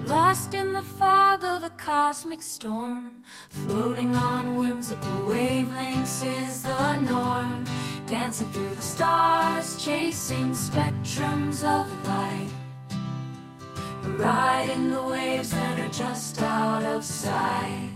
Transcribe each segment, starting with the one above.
Lost in the fog of a cosmic storm, floating on whimsical wavelengths is the norm. Dancing through the stars, chasing spectrums of light, riding the waves that are just out of sight.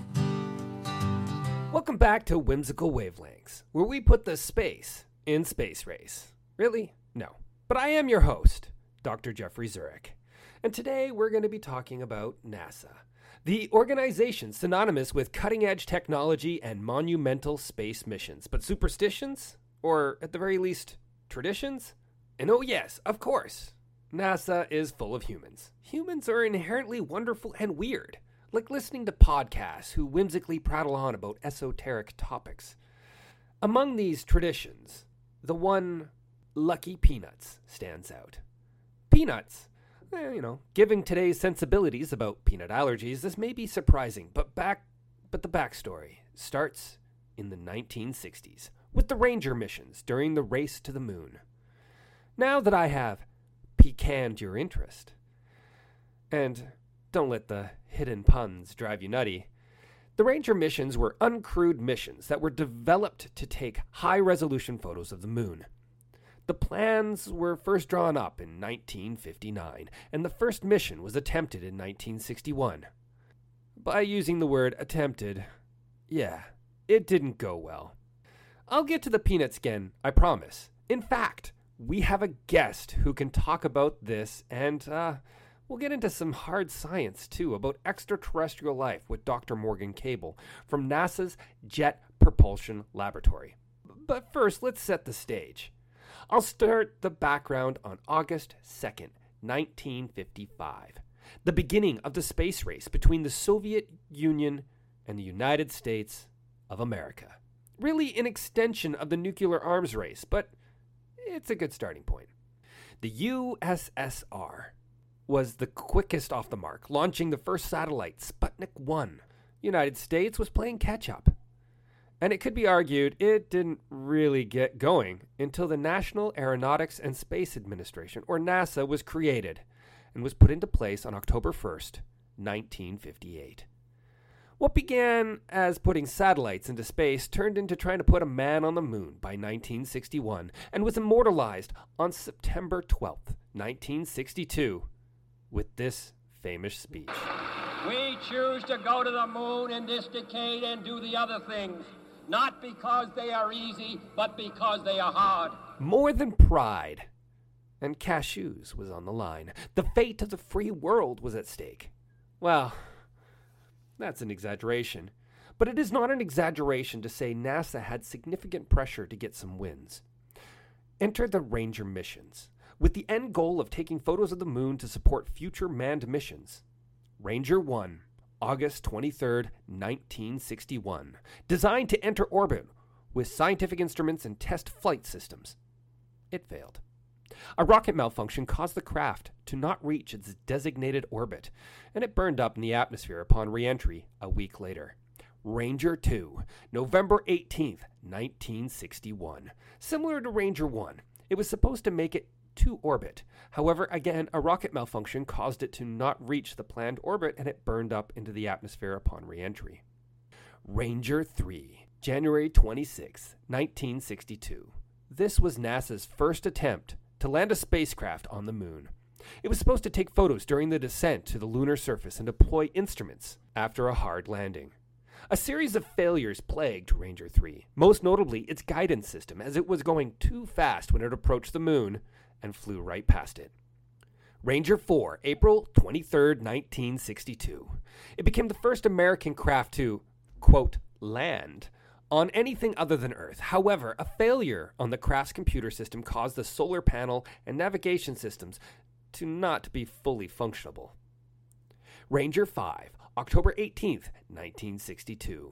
Welcome back to Whimsical Wavelengths, where we put the space in Space Race. Really? No. But I am your host, Dr. Jeffrey Zurich. And today we're going to be talking about NASA, the organization synonymous with cutting-edge technology and monumental space missions. But superstitions? Or, at the very least, traditions? And oh yes, of course, NASA is full of humans. Humans are inherently wonderful and weird, like listening to podcasts who whimsically prattle on about esoteric topics. Among these traditions, the one Lucky Peanuts stands out. Peanuts? Given today's sensibilities about peanut allergies, this may be surprising, but the backstory starts in the 1960s with the Ranger missions during the race to the moon. Now that I have piqued your interest, and don't let the hidden puns drive you nutty, the Ranger missions were uncrewed missions that were developed to take high-resolution photos of the moon. The plans were first drawn up in 1959, and the first mission was attempted in 1961. By using the word attempted, it didn't go well. I'll get to the peanuts again, I promise. In fact, we have a guest who can talk about this, and we'll get into some hard science, too, about extraterrestrial life with Dr. Morgan Cable from NASA's Jet Propulsion Laboratory. But first, let's set the stage. I'll start the background on August 2nd, 1955, the beginning of the space race between the Soviet Union and the United States of America. Really an extension of the nuclear arms race, but it's a good starting point. The USSR was the quickest off the mark, launching the first satellite, Sputnik 1. The United States was playing catch-up. And it could be argued it didn't really get going until the National Aeronautics and Space Administration, or NASA, was created and was put into place on October 1st, 1958. What began as putting satellites into space turned into trying to put a man on the moon by 1961 and was immortalized on September 12th, 1962, with this famous speech. We choose to go to the moon in this decade and do the other things. Not because they are easy, but because they are hard. More than pride. And cashews was on the line. The fate of the free world was at stake. Well, that's an exaggeration. But it is not an exaggeration to say NASA had significant pressure to get some wins. Enter the Ranger missions, with the end goal of taking photos of the moon to support future manned missions. Ranger 1. August 23rd, 1961, designed to enter orbit with scientific instruments and test flight systems. It failed. A rocket malfunction caused the craft to not reach its designated orbit, and it burned up in the atmosphere upon re-entry a week later. Ranger 2, November 18th, 1961. Similar to Ranger 1, it was supposed to make it to orbit. However, again, a rocket malfunction caused it to not reach the planned orbit, and it burned up into the atmosphere upon re-entry. Ranger 3, January 26, 1962. This was NASA's first attempt to land a spacecraft on the moon. It was supposed to take photos during the descent to the lunar surface and deploy instruments after a hard landing. A series of failures plagued Ranger 3, most notably its guidance system, as it was going too fast when it approached the moon and flew right past it. Ranger 4, April 23, 1962. It became the first American craft to, quote, land on anything other than Earth. However, a failure on the craft's computer system caused the solar panel and navigation systems to not be fully functionable. Ranger 5, October 18, 1962.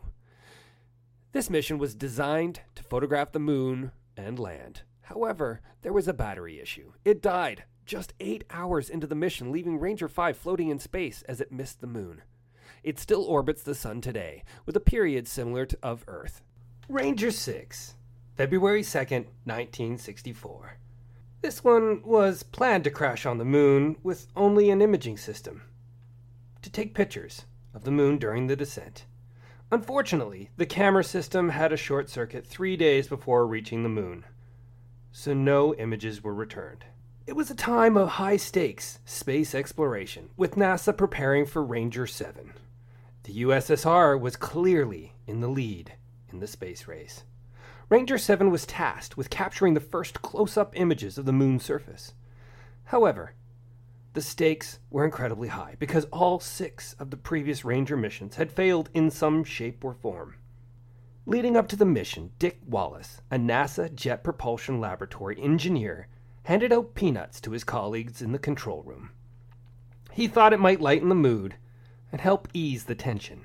This mission was designed to photograph the moon and land. However, there was a battery issue. It died just 8 hours into the mission, leaving Ranger 5 floating in space as it missed the moon. It still orbits the sun today, with a period similar to of Earth. Ranger 6, February 2nd, 1964. This one was planned to crash on the moon with only an imaging system. to take pictures of the moon during the descent. Unfortunately, the camera system had a short circuit 3 days before reaching the moon, so no images were returned. It was a time of high-stakes space exploration, with NASA preparing for Ranger 7. The USSR was clearly in the lead in the space race. Ranger 7 was tasked with capturing the first close-up images of the moon's surface. However, the stakes were incredibly high because all 6 of the previous Ranger missions had failed in some shape or form. Leading up to the mission, Dick Wallace, a NASA Jet Propulsion Laboratory engineer, handed out peanuts to his colleagues in the control room. He thought it might lighten the mood and help ease the tension.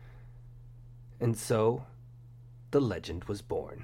And so, the legend was born.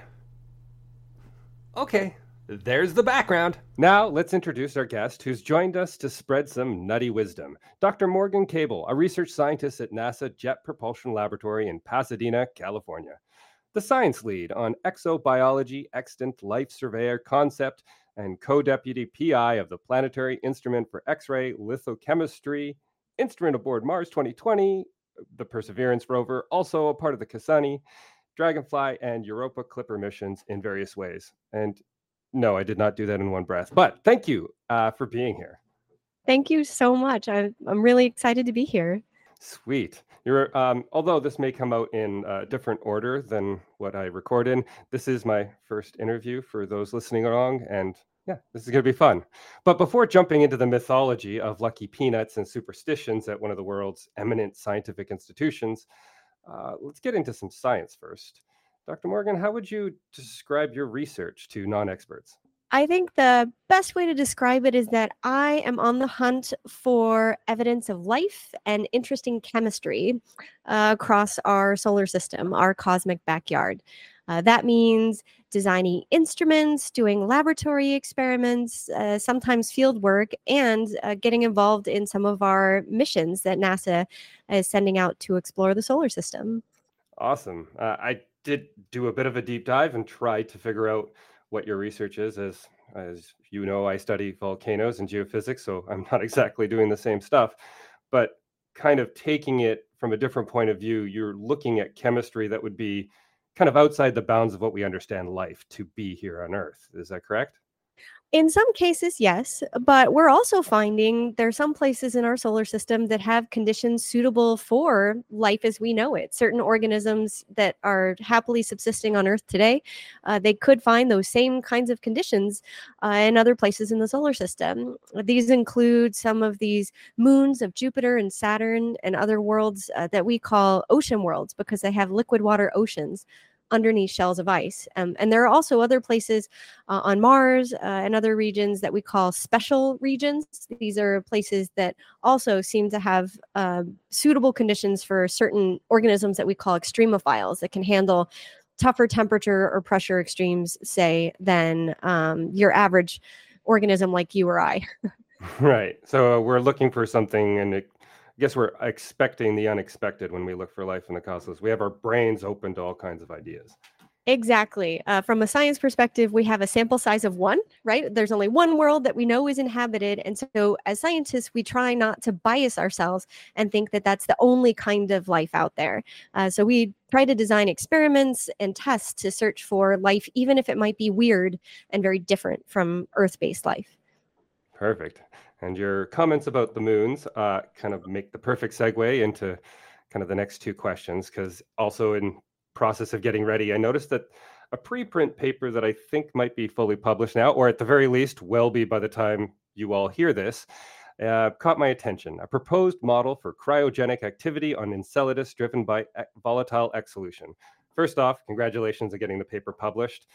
Okay, there's the background. Now, let's introduce our guest who's joined us to spread some nutty wisdom. Dr. Morgan Cable, a research scientist at NASA Jet Propulsion Laboratory in Pasadena, California. The science lead on exobiology, extant life surveyor concept, and co-deputy PI of the Planetary Instrument for X-ray Lithochemistry, instrument aboard Mars 2020, the Perseverance rover, also a part of the Cassini, Dragonfly, and Europa Clipper missions in various ways. And no, I did not do that in one breath, but thank you for being here. Thank you so much. I'm really excited to be here. Sweet. You're although this may come out in a different order than what I record in, this is my first interview for those listening along, and yeah, this is going to be fun. But before jumping into the mythology of lucky peanuts and superstitions at one of the world's eminent scientific institutions, let's get into some science first. Dr. Morgan, how would you describe your research to non-experts? I think the best way to describe it is that I am on the hunt for evidence of life and interesting chemistry across our solar system, our cosmic backyard. That means designing instruments, doing laboratory experiments, sometimes field work, and getting involved in some of our missions that NASA is sending out to explore the solar system. Awesome. I did do a bit of a deep dive and tried to figure out what your research is. As you know, I study volcanoes and geophysics, so I'm not exactly doing the same stuff, but kind of taking it from a different point of view, you're looking at chemistry that would be kind of outside the bounds of what we understand life to be here on Earth. Is that correct? In some cases, yes, but we're also finding there are some places in our solar system that have conditions suitable for life as we know it. Certain organisms that are happily subsisting on Earth today, they could find those same kinds of conditions in other places in the solar system. These include some of these moons of Jupiter and Saturn and other worlds that we call ocean worlds because they have liquid water oceans underneath shells of ice. And there are also other places on Mars and other regions that we call special regions. These are places that also seem to have suitable conditions for certain organisms that we call extremophiles that can handle tougher temperature or pressure extremes, say, than your average organism like you or I. Right. So we're looking for something, and I guess we're expecting the unexpected when we look for life in the cosmos. We have our brains open to all kinds of ideas. Exactly. From a science perspective, we have a sample size of 1, right? There's only one world that we know is inhabited. And so as scientists, we try not to bias ourselves and think that that's the only kind of life out there. So we try to design experiments and tests to search for life, even if it might be weird and very different from Earth-based life. Perfect. And your comments about the moons kind of make the perfect segue into kind of the next 2 questions, because also in process of getting ready, I noticed that a preprint paper that I think might be fully published now, or at the very least will be by the time you all hear this, caught my attention. A proposed model for cryogenic activity on Enceladus driven by volatile X solution. First off, congratulations on getting the paper published.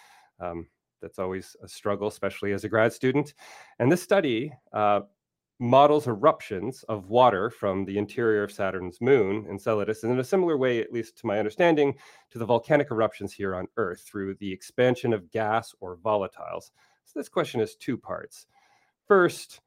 That's always a struggle, especially as a grad student. And this study models eruptions of water from the interior of Saturn's moon, Enceladus, and in a similar way, at least to my understanding, to the volcanic eruptions here on Earth through the expansion of gas or volatiles. So this question has 2 parts. First,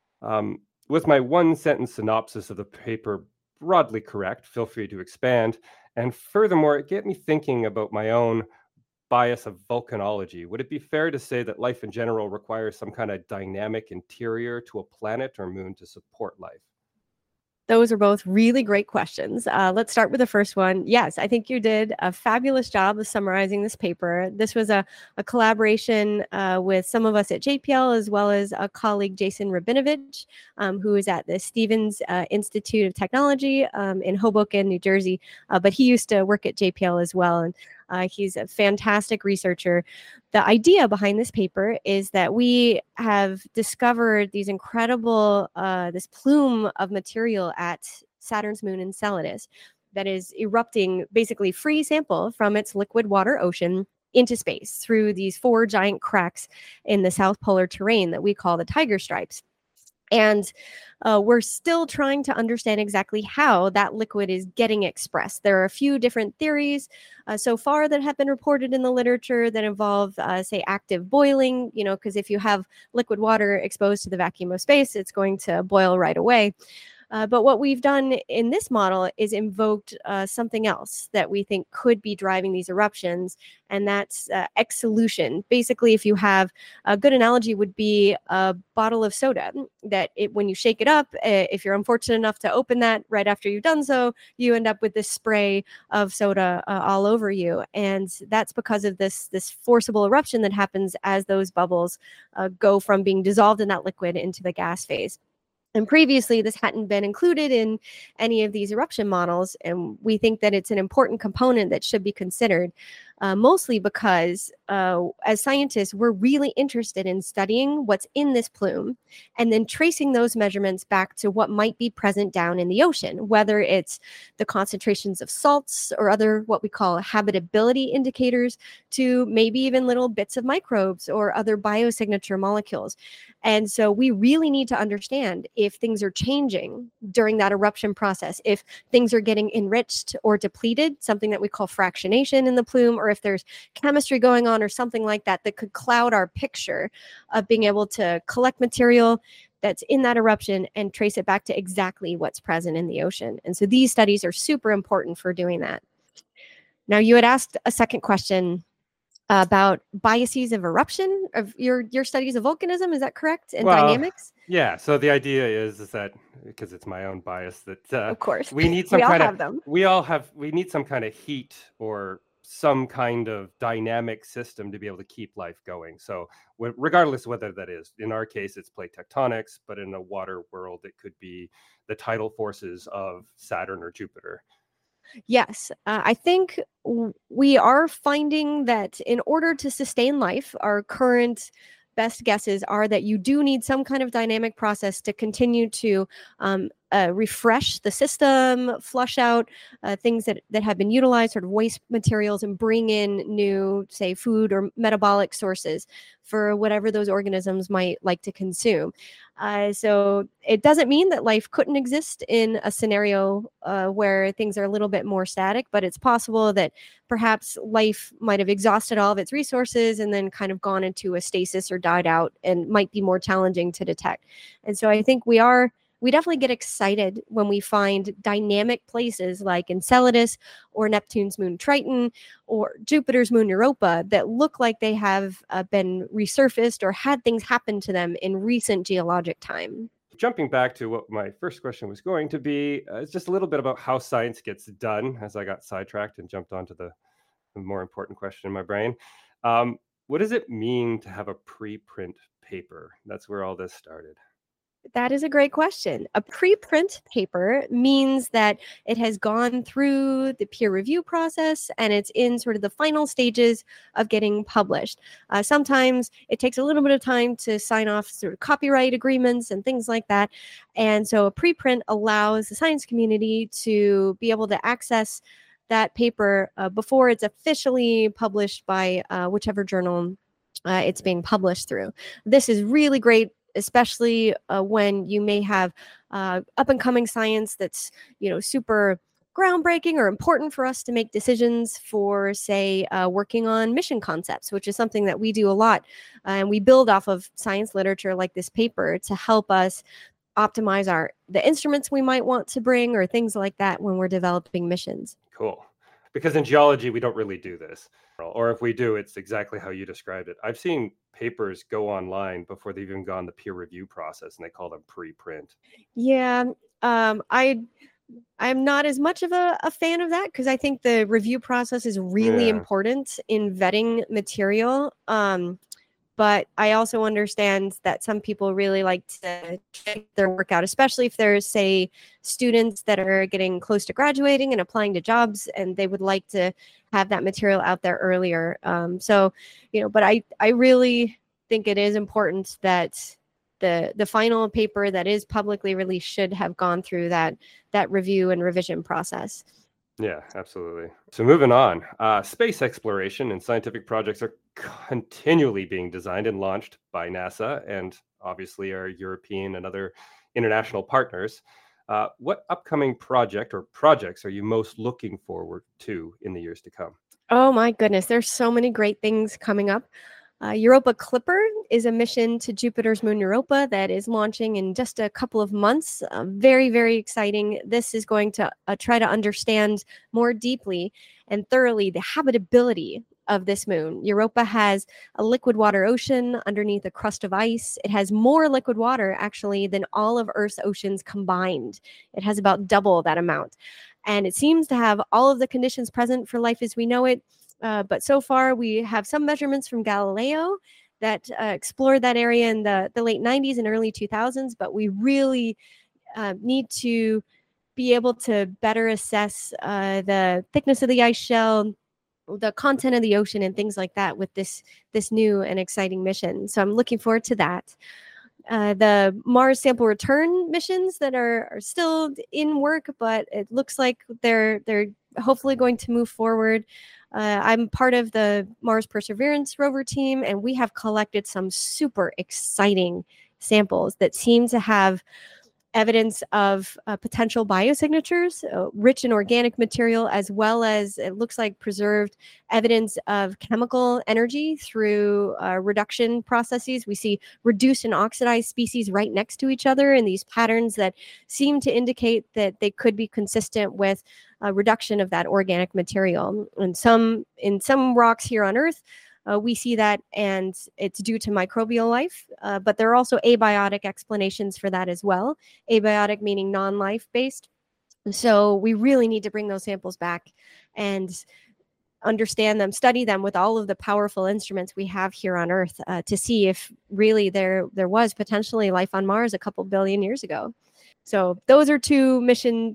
with my 1-sentence synopsis of the paper broadly correct, feel free to expand. And furthermore, it get me thinking about my own bias of volcanology. Would it be fair to say that life in general requires some kind of dynamic interior to a planet or moon to support life? Those are both really great questions. Let's start with the first one. Yes, I think you did a fabulous job of summarizing this paper. This was a collaboration with some of us at JPL, as well as a colleague, Jason Rabinovich, who is at the Stevens Institute of Technology in Hoboken, New Jersey. But he used to work at JPL as well. And he's a fantastic researcher. The idea behind this paper is that we have discovered these incredible, this plume of material at Saturn's moon Enceladus that is erupting basically free sample from its liquid water ocean into space through these 4 giant cracks in the south polar terrain that we call the Tiger Stripes. And we're still trying to understand exactly how that liquid is getting expressed. There are a few different theories so far that have been reported in the literature that involve, say, active boiling, because if you have liquid water exposed to the vacuum of space, it's going to boil right away. But what we've done in this model is invoked something else that we think could be driving these eruptions, and that's exsolution. Basically, if you have a good analogy would be a bottle of soda that when you shake it up, if you're unfortunate enough to open that right after you've done so, you end up with this spray of soda all over you. And that's because of this forcible eruption that happens as those bubbles go from being dissolved in that liquid into the gas phase. And previously, this hadn't been included in any of these eruption models, and we think that it's an important component that should be considered, mostly because as scientists, we're really interested in studying what's in this plume and then tracing those measurements back to what might be present down in the ocean, whether it's the concentrations of salts or other what we call habitability indicators, to maybe even little bits of microbes or other biosignature molecules. And so we really need to understand if things are changing during that eruption process, if things are getting enriched or depleted, something that we call fractionation in the plume, or if there's chemistry going on or something like that that could cloud our picture of being able to collect material that's in that eruption and trace it back to exactly what's present in the ocean. And so these studies are super important for doing that. Now, you had asked a second question about biases of eruption of your studies of volcanism. Is that correct? And dynamics? Yeah. So the idea is that, because it's my own bias, that of course we need some we kind all of have them. We need some kind of heat or some kind of dynamic system to be able to keep life going. So regardless of whether that is, in our case, it's plate tectonics, but in a water world, it could be the tidal forces of Saturn or Jupiter. Yes, I think we are finding that in order to sustain life, our current best guesses are that you do need some kind of dynamic process to continue to refresh the system, flush out things that have been utilized, sort of waste materials, and bring in new, say, food or metabolic sources for whatever those organisms might like to consume. So it doesn't mean that life couldn't exist in a scenario where things are a little bit more static, but it's possible that perhaps life might have exhausted all of its resources and then kind of gone into a stasis or died out and might be more challenging to detect. And so I think we definitely get excited when we find dynamic places like Enceladus or Neptune's moon Triton or Jupiter's moon Europa that look like they have been resurfaced or had things happen to them in recent geologic time. Jumping back to what my first question was going to be, it's just a little bit about how science gets done, as I got sidetracked and jumped onto the more important question in my brain. What does it mean to have a preprint paper? That's where all this started. That is a great question. A preprint paper means that it has gone through the peer review process and it's in sort of the final stages of getting published. Sometimes it takes a little bit of time to sign off sort of copyright agreements and things like that. And so a preprint allows the science community to be able to access that paper before it's officially published by whichever journal it's being published through. This is really great, especially when you may have up and coming science that's, super groundbreaking or important for us to make decisions for, say, working on mission concepts, which is something that we do a lot. And we build off of science literature like this paper to help us optimize the instruments we might want to bring or things like that when we're developing missions. Cool. Because in geology, we don't really do this. Or if we do, it's exactly how you described it. I've seen papers go online before they've even gone the peer review process, and they call them preprint. Yeah, I'm not as much of a fan of that because I think the review process is really important in vetting material. But I also understand that some people really like to get their work out, especially if there's, say, students that are getting close to graduating and applying to jobs, and they would like to have that material out there earlier. So, but I really think it is important that the final paper that is publicly released should have gone through that review and revision process. Yeah, absolutely. So moving on, space exploration and scientific projects are continually being designed and launched by NASA and obviously our European and other international partners. What upcoming project or projects are you most looking forward to in the years to come? Oh my goodness, there's so many great things coming up. Europa Clipper is a mission to Jupiter's moon Europa that is launching in just a couple of months. Very, very exciting. This is going to try to understand more deeply and thoroughly the habitability of this moon. Europa has a liquid water ocean underneath a crust of ice. It has more liquid water, actually, than all of Earth's oceans combined. It has about double that amount. And it seems to have all of the conditions present for life as we know it. But so far, we have some measurements from Galileo that explored that area in the late 90s and early 2000s. But we really need to be able to better assess the thickness of the ice shell, the content of the ocean, and things like that with this new and exciting mission. So I'm looking forward to that. The Mars sample return missions that are still in work, but it looks like they're hopefully going to move forward. I'm part of the Mars Perseverance rover team, and we have collected some super exciting samples that seem to have evidence of potential biosignatures, rich in organic material, as well as it looks like preserved evidence of chemical energy through reduction processes. We see reduced and oxidized species right next to each other in these patterns that seem to indicate that they could be consistent with a reduction of that organic material. And in some rocks here on Earth, we see that, and it's due to microbial life, but there are also abiotic explanations for that as well. Abiotic meaning non-life based. So we really need to bring those samples back and understand them, study them with all of the powerful instruments we have here on Earth to see if really there was potentially life on Mars a couple billion years ago. So those are two missions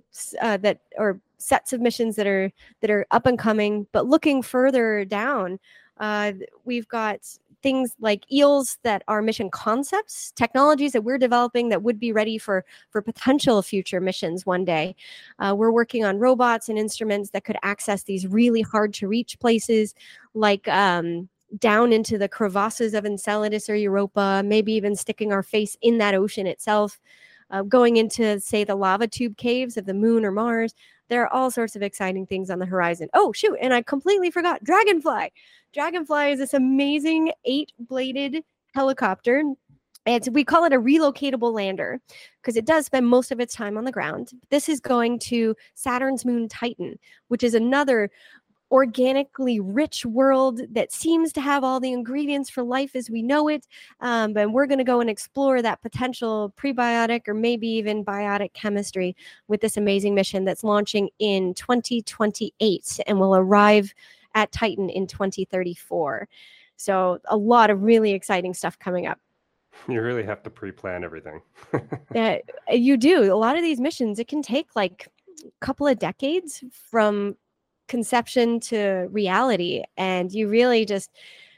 or sets of missions that are up and coming. But looking further down, we've got things like eels that are mission concepts, technologies that we're developing that would be ready for potential future missions one day. We're working on robots and instruments that could access these really hard to reach places, like down into the crevasses of Enceladus or Europa, maybe even sticking our face in that ocean itself, going into, say, the lava tube caves of the moon or Mars. There are all sorts of exciting things on the horizon. Oh, shoot, and I completely forgot Dragonfly. Dragonfly is this amazing 8-bladed helicopter. We call it a relocatable lander because it does spend most of its time on the ground. This is going to Saturn's moon Titan, which is another organically rich world that seems to have all the ingredients for life as we know it. And we're going to go and explore that potential prebiotic or maybe even biotic chemistry with this amazing mission that's launching in 2028 and will arrive at Titan in 2034. So a lot of really exciting stuff coming up. You really have to pre-plan everything. You do. A lot of these missions, it can take like a couple of decades from conception to reality, and you really just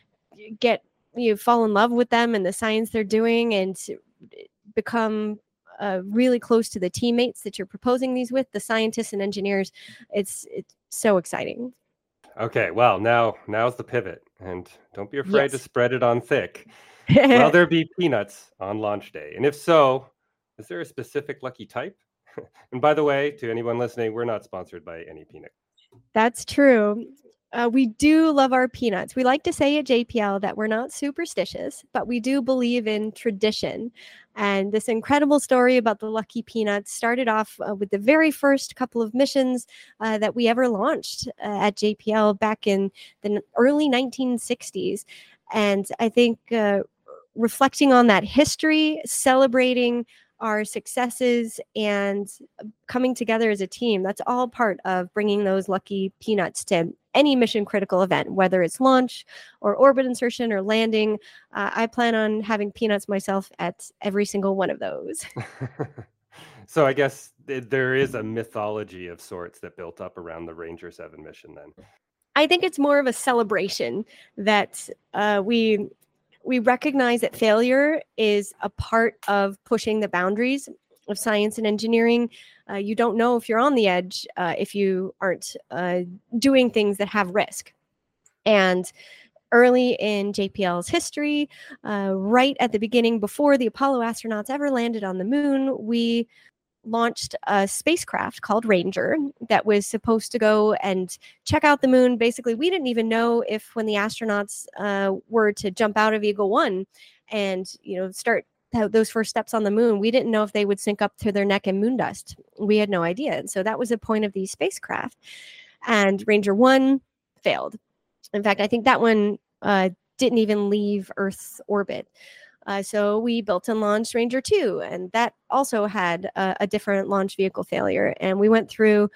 you fall in love with them and the science they're doing and become really close to the teammates that you're proposing these with, the scientists and engineers. It's so exciting. Okay, well, now's the pivot, and don't be afraid to spread it on thick. Will there be peanuts on launch day? And if so, is there a specific lucky type? And by the way, to anyone listening, we're not sponsored by any peanut. That's true. We do love our peanuts. We like to say at JPL that we're not superstitious, but we do believe in tradition. And this incredible story about the lucky peanuts started off with the very first couple of missions that we ever launched at JPL back in the early 1960s. And I think reflecting on that history, celebrating our successes and coming together as a team. That's all part of bringing those lucky peanuts to any mission critical event, whether it's launch or orbit insertion or landing. I plan on having peanuts myself at every single one of those. So I guess there is a mythology of sorts that built up around the Ranger 7 mission then. I think it's more of a celebration that we recognize that failure is a part of pushing the boundaries of science and engineering. You don't know if you're on the edge if you aren't doing things that have risk. And early in JPL's history, right at the beginning, before the Apollo astronauts ever landed on the moon, we launched a spacecraft called Ranger that was supposed to go and check out the moon. Basically, we didn't even know if when the astronauts were to jump out of Eagle 1 and, start those first steps on the moon, we didn't know if they would sink up to their neck in moon dust. We had no idea. And so that was the point of these spacecraft. And Ranger 1 failed. In fact, I think that one didn't even leave Earth's orbit. So we built and launched Ranger 2, and that also had a different launch vehicle failure. And we went through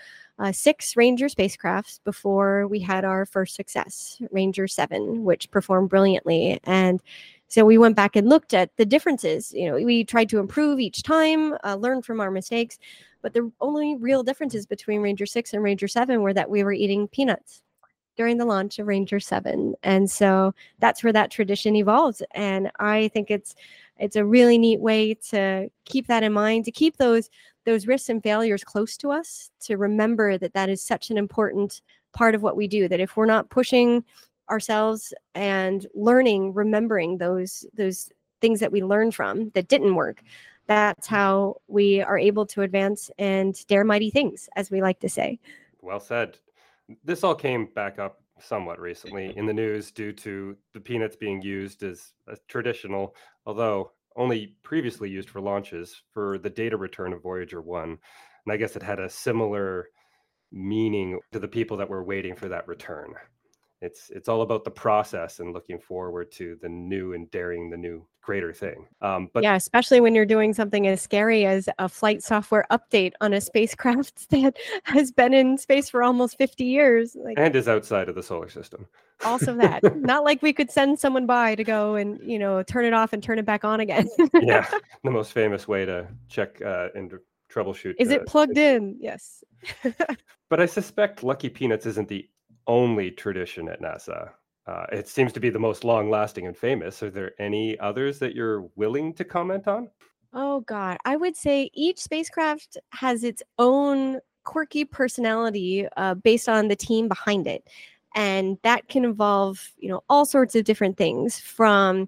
6 Ranger spacecrafts before we had our first success, Ranger 7, which performed brilliantly. And so we went back and looked at the differences. We tried to improve each time, learn from our mistakes. But the only real differences between Ranger 6 and Ranger 7 were that we were eating peanuts during the launch of Ranger 7. And so that's where that tradition evolved. And I think it's a really neat way to keep that in mind, to keep those risks and failures close to us, to remember that is such an important part of what we do, that if we're not pushing ourselves and learning, remembering those things that we learned from that didn't work, that's how we are able to advance and dare mighty things, as we like to say. Well said. This all came back up somewhat recently in the news due to the peanuts being used as a traditional, although only previously used for launches, for the data return of Voyager 1. And I guess it had a similar meaning to the people that were waiting for that return. It's all about the process and looking forward to the new and daring the new greater thing. But yeah, especially when you're doing something as scary as a flight software update on a spacecraft that has been in space for almost 50 years. And is outside of the solar system. Also that. Not like we could send someone by to go and, turn it off and turn it back on again. Yeah, the most famous way to check and troubleshoot. Is it plugged in? Yes. But I suspect Lucky Peanuts isn't the only tradition at NASA. It seems to be the most long-lasting and famous. Are there any others that you're willing to comment on? Oh, God. I would say each spacecraft has its own quirky personality based on the team behind it. And that can involve, all sorts of different things, from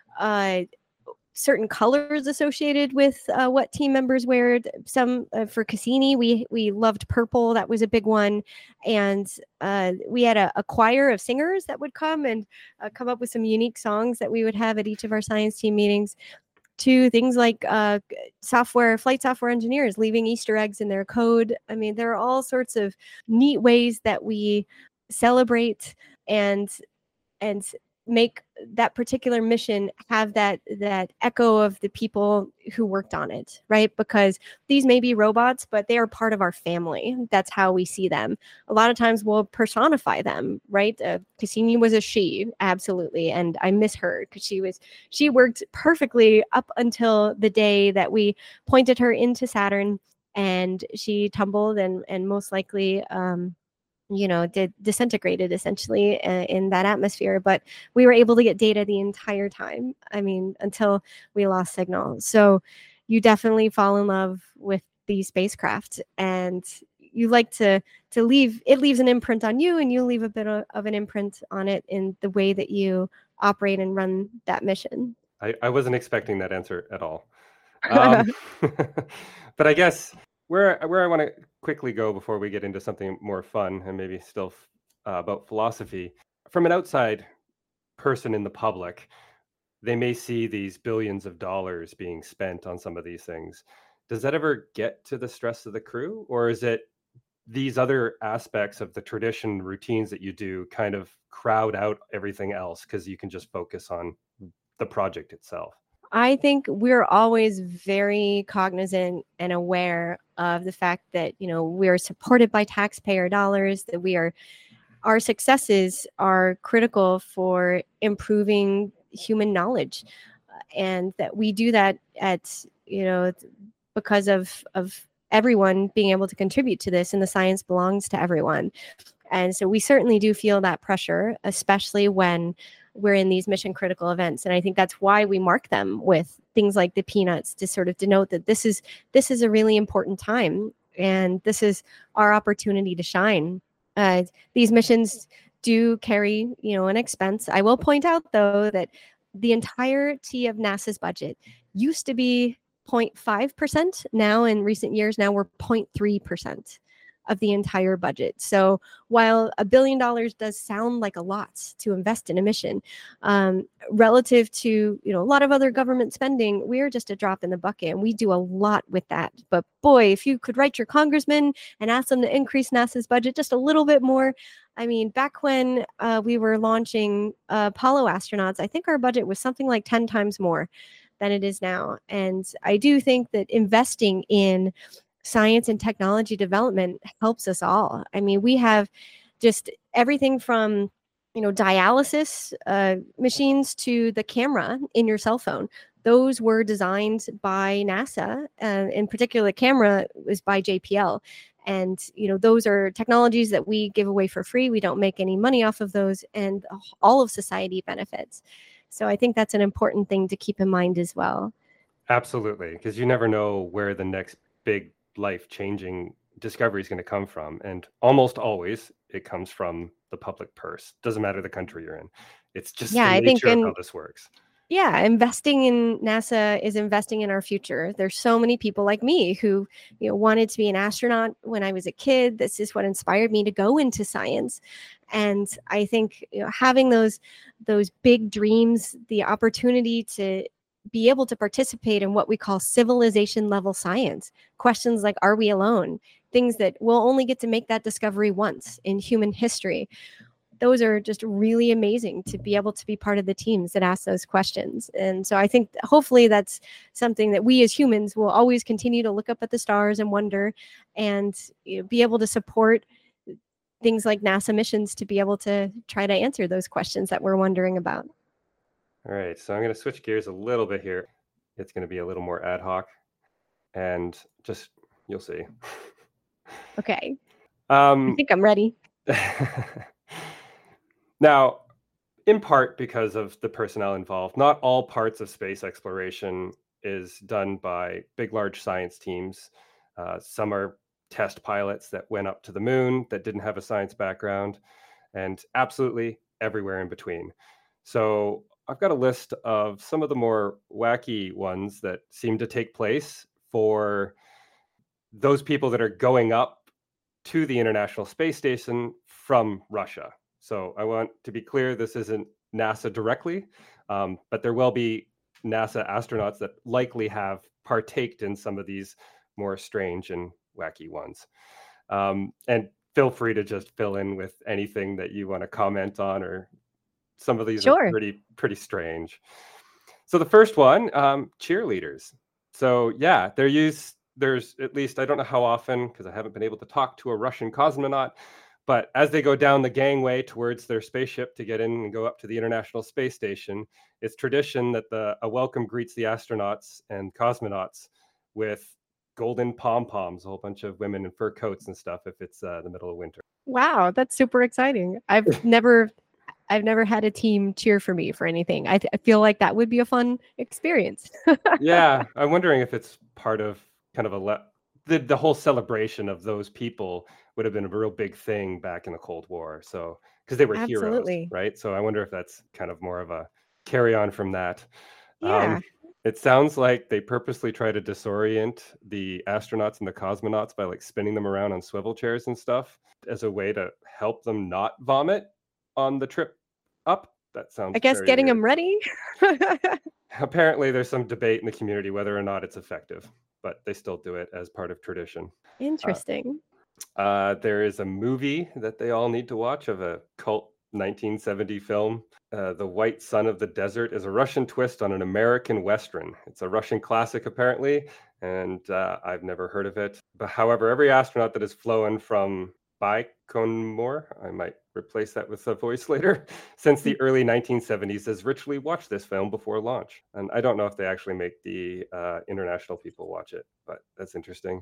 certain colors associated with what team members wear. Some for Cassini, we loved purple. That was a big one. And we had a choir of singers that would come and come up with some unique songs that we would have at each of our science team meetings, to things like flight software engineers leaving Easter eggs in their code. I mean, there are all sorts of neat ways that we celebrate and make that particular mission have that echo of the people who worked on it, right? Because these may be robots, but they are part of our family. That's how we see them. A lot of times we'll personify them, right? Cassini was a she, absolutely, and I miss her because she worked perfectly up until the day that we pointed her into Saturn, and she tumbled and most likely disintegrated essentially in that atmosphere. But we were able to get data the entire time. I mean, until we lost signal. So you definitely fall in love with these spacecraft, and you like to leave. It leaves an imprint on you, and you leave a bit of an imprint on it in the way that you operate and run that mission. I wasn't expecting that answer at all. But I guess where I want to quickly go before we get into something more fun and maybe still about philosophy, from an outside person in the public, they may see these billions of dollars being spent on some of these things. Does that ever get to the stress of the crew, or is it these other aspects of the tradition routines that you do kind of crowd out everything else because you can just focus on the project itself? I think we're always very cognizant and aware of the fact that, we're supported by taxpayer dollars, that our successes are critical for improving human knowledge, and that we do that because of everyone being able to contribute to this, and the science belongs to everyone. And so we certainly do feel that pressure, especially when we're in these mission critical events. And I think that's why we mark them with things like the peanuts, to sort of denote that this is a really important time, and this is our opportunity to shine. These missions do carry, an expense. I will point out, though, that the entirety of NASA's budget used to be 0.5%. Now, in recent years, now we're 0.3% of the entire budget. So while $1 billion does sound like a lot to invest in a mission, relative to a lot of other government spending, we're just a drop in the bucket, and we do a lot with that. But boy, if you could write your congressman and ask them to increase NASA's budget just a little bit more. I mean, back when we were launching Apollo astronauts, I think our budget was something like 10 times more than it is now. And I do think that investing in science and technology development helps us all. I mean, we have just everything from, dialysis machines to the camera in your cell phone. Those were designed by NASA. In particular, the camera was by JPL. And, those are technologies that we give away for free. We don't make any money off of those, and all of society benefits. So I think that's an important thing to keep in mind as well. Absolutely, because you never know where the next big life-changing discovery is going to come from, and almost always it comes from the public purse. Doesn't matter the country you're in. It's just the nature of how this works. Yeah, investing in NASA is investing in our future. There's so many people like me who, wanted to be an astronaut when I was a kid. This is what inspired me to go into science. And I think, having those big dreams, the opportunity to be able to participate in what we call civilization level science, questions like, are we alone? Things that we'll only get to make that discovery once in human history. Those are just really amazing to be able to be part of the teams that ask those questions. And so I think hopefully that's something that we as humans will always continue to look up at the stars and wonder, and be able to support things like NASA missions to be able to try to answer those questions that we're wondering about. All right, so I'm going to switch gears a little bit here. It's going to be a little more ad hoc, and just, you'll see. Okay. I think I'm ready. Now, in part because of the personnel involved, not all parts of space exploration is done by big, large science teams. Some are test pilots that went up to the moon that didn't have a science background, and absolutely everywhere in between. So I've got a list of some of the more wacky ones that seem to take place for those people that are going up to the International Space Station from Russia. So I want to be clear, this isn't NASA directly, but there will be NASA astronauts that likely have partaked in some of these more strange and wacky ones. And feel free to just fill in with anything that you want to comment on, or some of these Sure. are pretty strange. So the first one, cheerleaders. So yeah, there's at least, I don't know how often, because I haven't been able to talk to a Russian cosmonaut, but as they go down the gangway towards their spaceship to get in and go up to the International Space Station, it's tradition that a welcome greets the astronauts and cosmonauts with golden pom-poms, a whole bunch of women in fur coats and stuff if it's the middle of winter. Wow, that's super exciting. I've never had a team cheer for me for anything. I feel like that would be a fun experience. Yeah, I'm wondering if it's part of kind of the whole celebration of those people would have been a real big thing back in the Cold War. So, because they were Absolutely. heroes, right? So I wonder if that's kind of more of a carry on from that. Yeah. It sounds like they purposely try to disorient the astronauts and the cosmonauts by like spinning them around on swivel chairs and stuff as a way to help them not vomit on the trip up. That sounds, I guess, very getting weird. them ready. Apparently there's some debate in the community whether or not it's effective, but they still do it as part of tradition. Interesting. There is a movie that they all need to watch of a cult 1970 film The White Sun of the Desert is a Russian twist on an American Western. It's a Russian classic, apparently, and I've never heard of it. But however, every astronaut that has flown from Baikonur, I might replace that with a voice later, since the early 1970s has ritually watched this film before launch. And I don't know if they actually make the international people watch it, but that's interesting.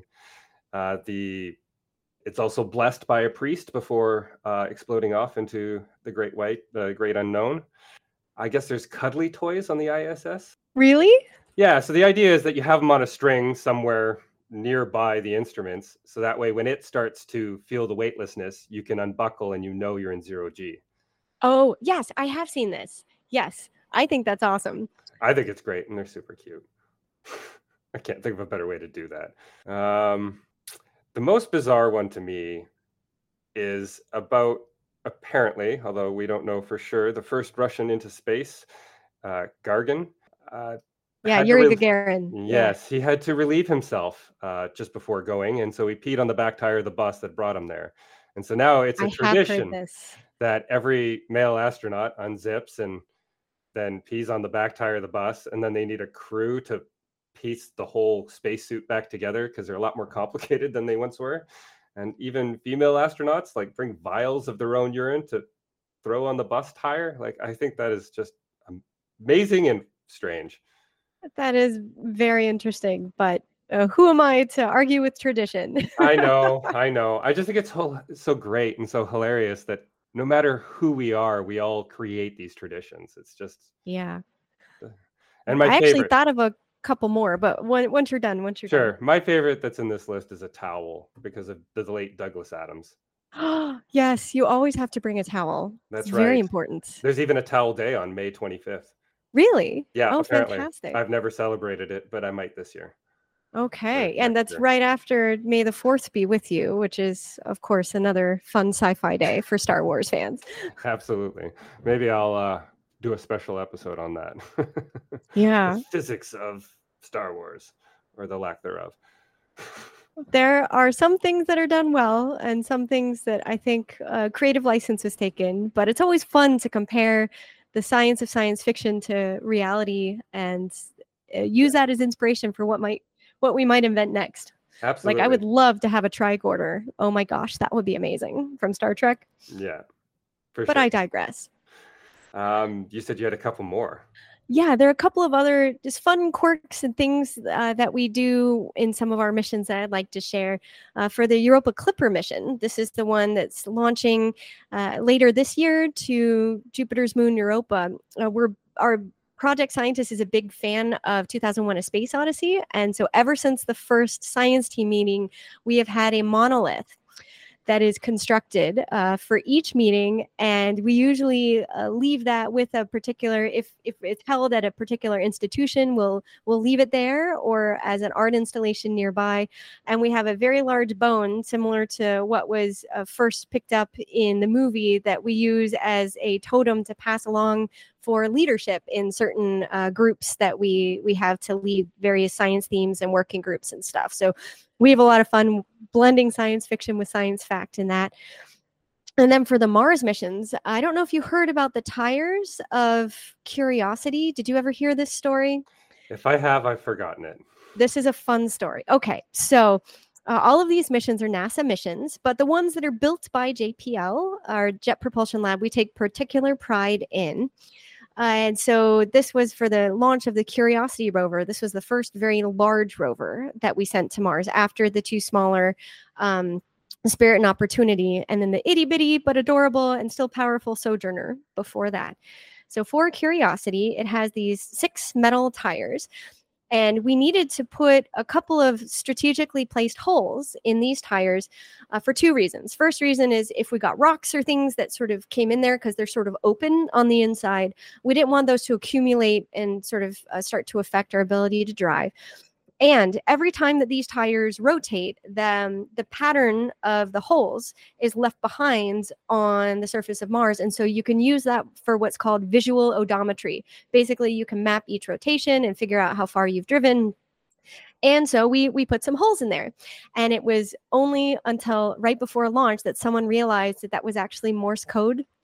It's also blessed by a priest before exploding off into the great unknown. I guess there's cuddly toys on the ISS. Really? Yeah, so the idea is that you have them on a string somewhere nearby the instruments, so that way when it starts to feel the weightlessness, you can unbuckle and you know you're in 0G. Oh, yes, I have seen this. Yes, I think that's awesome. I think it's great, and they're super cute. I can't think of a better way to do that. The most bizarre one to me is about, apparently, although we don't know for sure, the first Russian into space, Gagarin. Yeah, Yuri Gagarin. Yes, he had to relieve himself just before going, and so he peed on the back tire of the bus that brought him there. And so now it's a tradition that every male astronaut unzips and then pees on the back tire of the bus, and then they need a crew to piece the whole spacesuit back together because they're a lot more complicated than they once were. And even female astronauts like bring vials of their own urine to throw on the bus tire. Like, I think that is just amazing and strange. That is very interesting, but who am I to argue with tradition? I know. I just think it's so great and so hilarious that no matter who we are, we all create these traditions. It's just, yeah. And my I favorite, actually thought of a couple more, but once you're done. Sure. My favorite that's in this list is a towel because of the late Douglas Adams. Yes, you always have to bring a towel. That's it's right. Very important. There's even a towel day on May 25th. Really? Yeah. Oh, apparently. fantastic. I've never celebrated it, but I might this year. Okay. And that's right after May the 4th be with you, which is, of course, another fun sci-fi day for Star Wars fans. Absolutely. Maybe I'll do a special episode on that. Yeah. The physics of Star Wars, or the lack thereof. There are some things that are done well and some things that I think creative license was taken, but it's always fun to compare the science of science fiction to reality and use that as inspiration for what we might invent next. Absolutely. Like, I would love to have a tricorder. Oh my gosh, that would be amazing, from Star Trek. Yeah, but sure. I digress. You said you had a couple more. Yeah, there are a couple of other just fun quirks and things that we do in some of our missions that I'd like to share. For the Europa Clipper mission, this is the one that's launching later this year to Jupiter's moon Europa. Our project scientist is a big fan of 2001: A Space Odyssey, and so ever since the first science team meeting, we have had a monolith that is constructed for each meeting, and we usually leave that with a particular, if it's held at a particular institution, we'll leave it there or as an art installation nearby. And we have a very large bone similar to what was first picked up in the movie that we use as a totem to pass along for leadership in certain groups that we have to lead various science themes and working groups and stuff. So we have a lot of fun blending science fiction with science fact in that. And then for the Mars missions, I don't know if you heard about the tires of Curiosity. Did you ever hear this story? If I have, I've forgotten it. This is a fun story. Okay, so all of these missions are NASA missions, but the ones that are built by JPL, our Jet Propulsion Lab, we take particular pride in. And so this was for the launch of the Curiosity rover. This was the first very large rover that we sent to Mars after the two smaller Spirit and Opportunity, and then the itty bitty but adorable and still powerful Sojourner before that. So for Curiosity, it has these 6 metal tires. And we needed to put a couple of strategically placed holes in these tires for 2 reasons. First reason is if we got rocks or things that sort of came in there because they're sort of open on the inside, we didn't want those to accumulate and sort of start to affect our ability to drive. And every time that these tires rotate, the pattern of the holes is left behind on the surface of Mars. And so you can use that for what's called visual odometry. Basically, you can map each rotation and figure out how far you've driven. And so we put some holes in there. And it was only until right before launch that someone realized that that was actually Morse code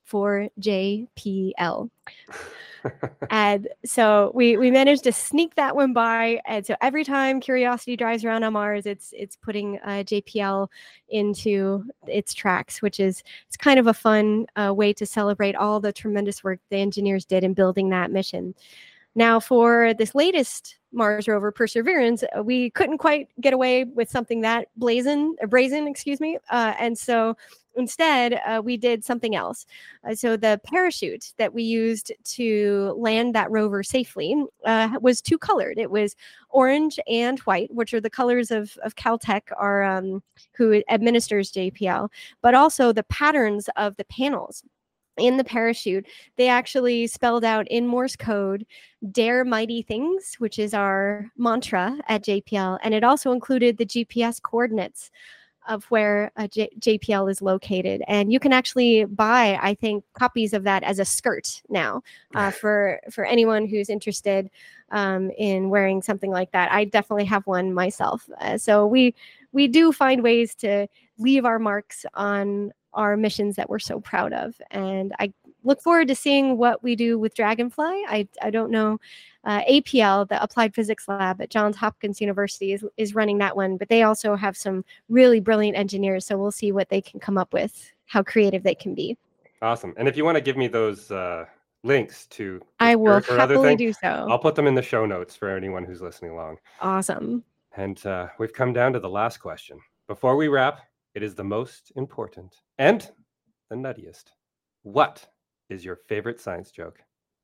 for JPL. And so we managed to sneak that one by. And so every time Curiosity drives around on Mars, it's putting JPL into its tracks, which is it's kind of a fun way to celebrate all the tremendous work the engineers did in building that mission. Now, for this latest Mars rover, Perseverance, we couldn't quite get away with something that brazen, and so instead, we did something else. So the parachute that we used to land that rover safely was two-colored. It was orange and white, which are the colors of Caltech, who administers JPL, but also the patterns of the panels in the parachute, they actually spelled out in Morse code, "Dare Mighty Things," which is our mantra at JPL. And it also included the GPS coordinates of where JPL is located. And you can actually buy, I think, copies of that as a skirt now for anyone who's interested in wearing something like that. I definitely have one myself. So we do find ways to leave our marks on our missions that we're so proud of. And I look forward to seeing what we do with Dragonfly. I don't know. APL, the Applied Physics Lab at Johns Hopkins University, is running that one, but they also have some really brilliant engineers. So we'll see what they can come up with, how creative they can be. Awesome. And if you want to give me those links to I will happily do so. I'll put them in the show notes for anyone who's listening along. Awesome. And we've come down to the last question. Before we wrap, it is the most important and the nuttiest. What is your favorite science joke?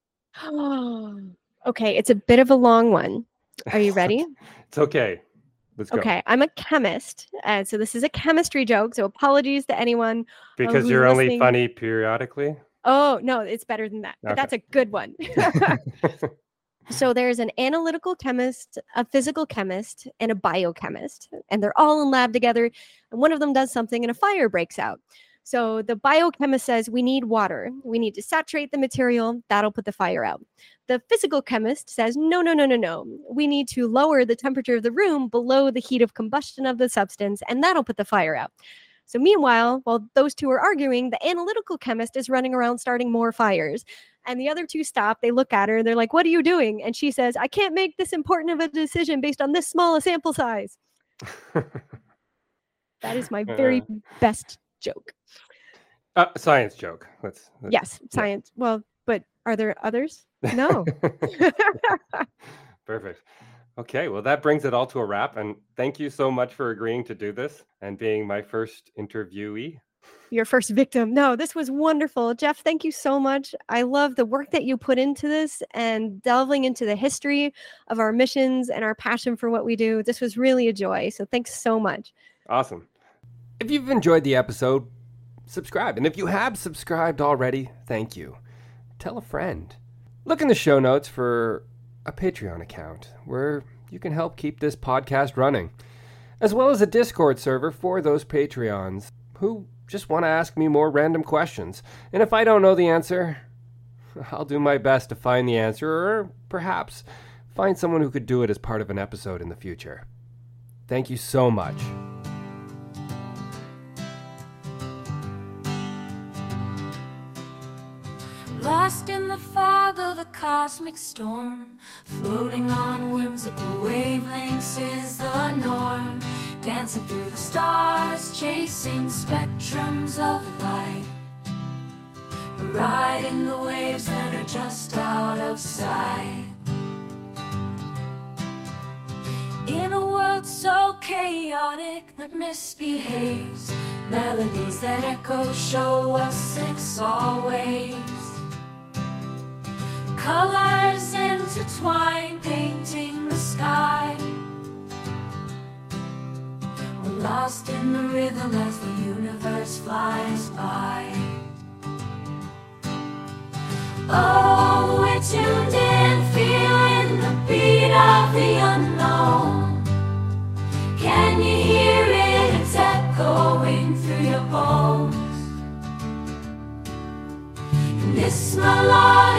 Okay, it's a bit of a long one. Are you ready? It's okay. Let's go. Okay, I'm a chemist, so this is a chemistry joke. So apologies to anyone. Because you're only funny periodically? Oh, no, it's better than that. But that's a good one. So there's an analytical chemist, a physical chemist, and a biochemist, and they're all in lab together. And one of them does something and a fire breaks out. So the biochemist says, we need water. We need to saturate the material. That'll put the fire out. The physical chemist says, no. We need to lower the temperature of the room below the heat of combustion of the substance, and that'll put the fire out. So meanwhile, while those two are arguing, the analytical chemist is running around starting more fires. And the other two stop, they look at her, and they're like, what are you doing? And she says, I can't make this important of a decision based on this small a sample size. That is my very best joke. Science joke. Yes, science. Yeah. Well, but are there others? No. Perfect. Okay, well, that brings it all to a wrap. And thank you so much for agreeing to do this and being my first interviewee. Your first victim. No, this was wonderful. Jeff, thank you so much. I love the work that you put into this and delving into the history of our missions and our passion for what we do. This was really a joy. So thanks so much. Awesome. If you've enjoyed the episode, subscribe. And if you have subscribed already, thank you. Tell a friend. Look in the show notes for a Patreon account where you can help keep this podcast running, as well as a Discord server for those Patreons who just want to ask me more random questions. And if I don't know the answer, I'll do my best to find the answer, or perhaps find someone who could do it as part of an episode in the future. Thank you so much. Lost in the fog of a cosmic storm, floating on whimsical wavelengths is the norm. Dancing through the stars, chasing spectrums of light, riding the waves that are just out of sight. In a world so chaotic that misbehaves, melodies that echo show us sex always. Colors intertwine, painting the sky. We're lost in the rhythm as the universe flies by. Oh, we're tuned in, feeling the beat of the unknown. Can you hear it? It's echoing through your bones. In this melodic